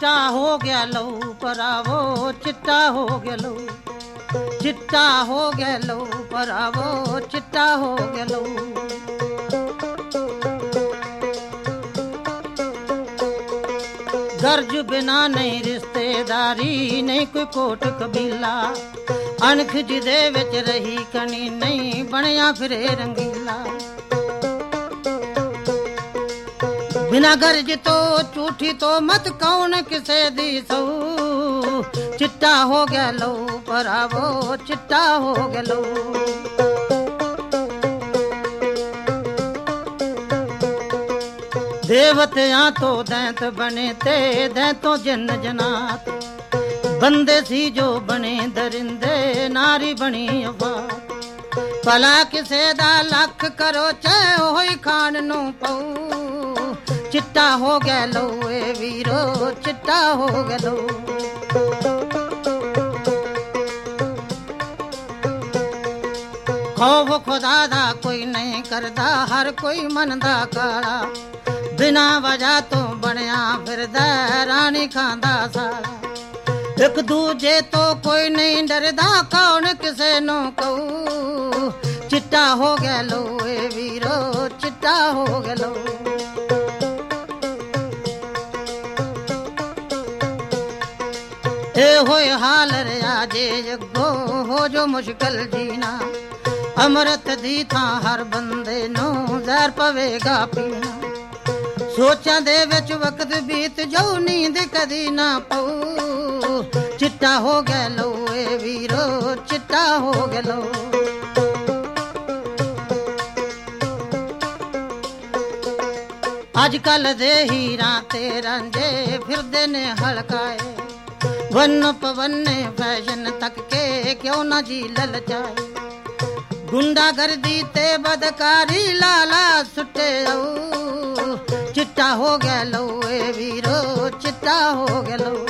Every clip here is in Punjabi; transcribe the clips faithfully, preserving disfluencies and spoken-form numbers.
ਚਿੱਟਾ ਹੋ ਗਿਆ ਲਹੂ ਭਰਾਵੋ, ਚਿੱਟਾ ਹੋ ਗਿਆ ਲਹੂ, ਚਿੱਟਾ ਹੋ ਗਿਆ ਲਹੂ ਭਰਾਵੋ, ਚਿੱਟਾ ਹੋ ਗਿਆ ਲਹੂ। ਗਰਜ ਬਿਨਾ ਨਹੀਂ ਰਿਸ਼ਤੇਦਾਰੀ, ਨਹੀਂ ਕੋਈ ਕੋਟ ਕਬੀਲਾ, ਅਣਖ ਜਿਹਦੇ ਵਿੱਚ ਰਹੀ ਕਣੀ, ਨਹੀਂ ਬਣਿਆ ਫਿਰੇ ਰੰਗੀਲਾ। ਬਿਨਾ ਗਰਜ ਤੋਂ ਝੂਠੀ ਤੋਂ ਮਤ ਕੌਣ ਕਿਸੇ ਦੀ ਸਹੂ, ਚਿੱਟਾ ਹੋ ਗਿਆ ਲਹੂ ਭਰਾਵੋ, ਚਿੱਟਾ ਹੋ ਗਿਆ ਲਹੂ। ਦੇਵਤਿਆਂ ਤੋਂ ਦੈਂਤ ਬਣੇ ਤੇ ਦੈਂਤੋਂ ਜਿੰਨ ਜਨਾਤ, ਬੰਦੇ ਸੀ ਜੋ ਬਣੇ ਦਰਿੰਦੇ, ਨਾਰੀ ਬਣੀ ਅਵਾਤ। ਭਲਾ ਕਿਸੇ ਦਾ ਲੱਖ ਕਰੋ ਚਾਹੇ ਉਹੀ ਖਾਣ ਨੂੰ ਪਊ, ਚਿੱਟਾ ਹੋ ਗਿਆ ਲਹੂ ਏ ਵੀਰੋ, ਚਿੱਟਾ ਹੋ ਗਿਆ ਲਹੂ। ਖੌਫ ਖੁਦਾ ਦਾ ਕੋਈ ਨਹੀਂ ਕਰਦਾ, ਹਰ ਕੋਈ ਮਨ ਦਾ ਕਾਲਾ, ਬਿਨਾ ਵਜ੍ਹਾ ਤੋਂ ਬਣਿਆ ਫਿਰਦਾ ਰਾਣੀ ਖਾਂਦਾ ਸਾਲਾ। ਇੱਕ ਦੂਜੇ ਤੋਂ ਕੋਈ ਨਹੀਂ ਡਰਦਾ, ਕੌਣ ਕਿਸੇ ਨੂੰ ਕਹੂ, ਚਿੱਟਾ ਹੋ ਗਿਆ ਲਹੂ ਏ ਵੀਰੋ, ਚਿੱਟਾ ਹੋ ਗਿਆ ਲਹੂ। ਇਹ ਹੋਏ ਹਾਲ ਰਿਆ ਜੇ ਅੱਗੋਂ ਹੋ ਜੋ ਮੁਸ਼ਕਿਲ ਜੀਣਾ, ਅੰਮ੍ਰਿਤ ਦੀ ਥਾਂ ਹਰ ਬੰਦੇ ਨੂੰ ਜ਼ਹਿਰ ਪਵੇਗਾ ਪੀਣਾ। ਸੋਚਾਂ ਦੇ ਵਿੱਚ ਵਕਤ ਬੀਤ ਜਾਊ, ਨੀਂਦ ਕਦੀ ਨਾ ਪਊ, ਚਿੱਟਾ ਹੋ ਗਿਆ ਲਹੂ ਏ ਵੀਰੋ, ਚਿੱਟਾ ਹੋ ਗਿਆ ਲਹੂ। ਅੱਜ ਕੱਲ ਦੇ ਹੀਰਾਂ ਤੇ ਰਾਂਝੇ ਫਿਰਦੇ ਨੇ ਹਲਕਾਏ, ਵੰਨ ਪਵੰਨੇ ਫੈਸ਼ਨ ਤੱਕ ਕੇ ਕਿਉਂ ਨਾ ਜੀ ਲਲਚਾਏ। ਗੁੰਡਾਗਰਦੀ ਤੇ ਬਦਕਾਰੀ ਲਾਲਾ ਸੁੱਟੇ ਆਊ, ਚਿੱਟਾ ਹੋ ਗਿਆ ਲਹੂ ਏ ਵੀਰੋ, ਚਿੱਟਾ ਹੋ ਗਿਆ ਲਹੂ।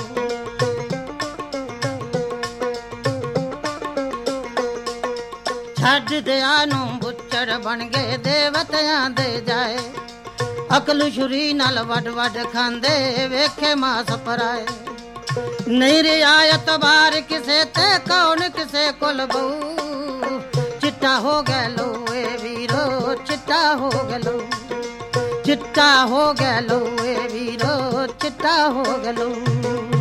ਛੱਡ ਦਿਆਂ ਨੂੰ ਬੁੱਚੜ ਬਣ ਗਏ ਦੇਵਤਿਆਂ ਦੇ ਜਾਏ, ਅਕਲ ਛੁਰੀ ਨਾਲ ਵੱਡ ਵੱਡ ਖਾਂਦੇ ਵੇਖੇ ਮਾਸ ਪਰਾਏ। ਨਹੀਂ ਰਿਆਇਤ ਬਾਰ ਕਿਸੇ ਤੇ ਕੌਣ ਕਿਸੇ ਕੋਲ ਬਹੂ, ਚਿੱਟਾ ਹੋ ਗਿਆ ਲਹੂ ਏ ਵੀਰੋ, ਚਿੱਟਾ ਹੋ ਗਿਆ ਲਹੂ, ਚਿੱਟਾ ਹੋ ਗਿਆ ਲਹੂ ਏ ਵੀਰੋ, ਚਿੱਟਾ ਹੋ ਗਿਆ ਲਹੂ।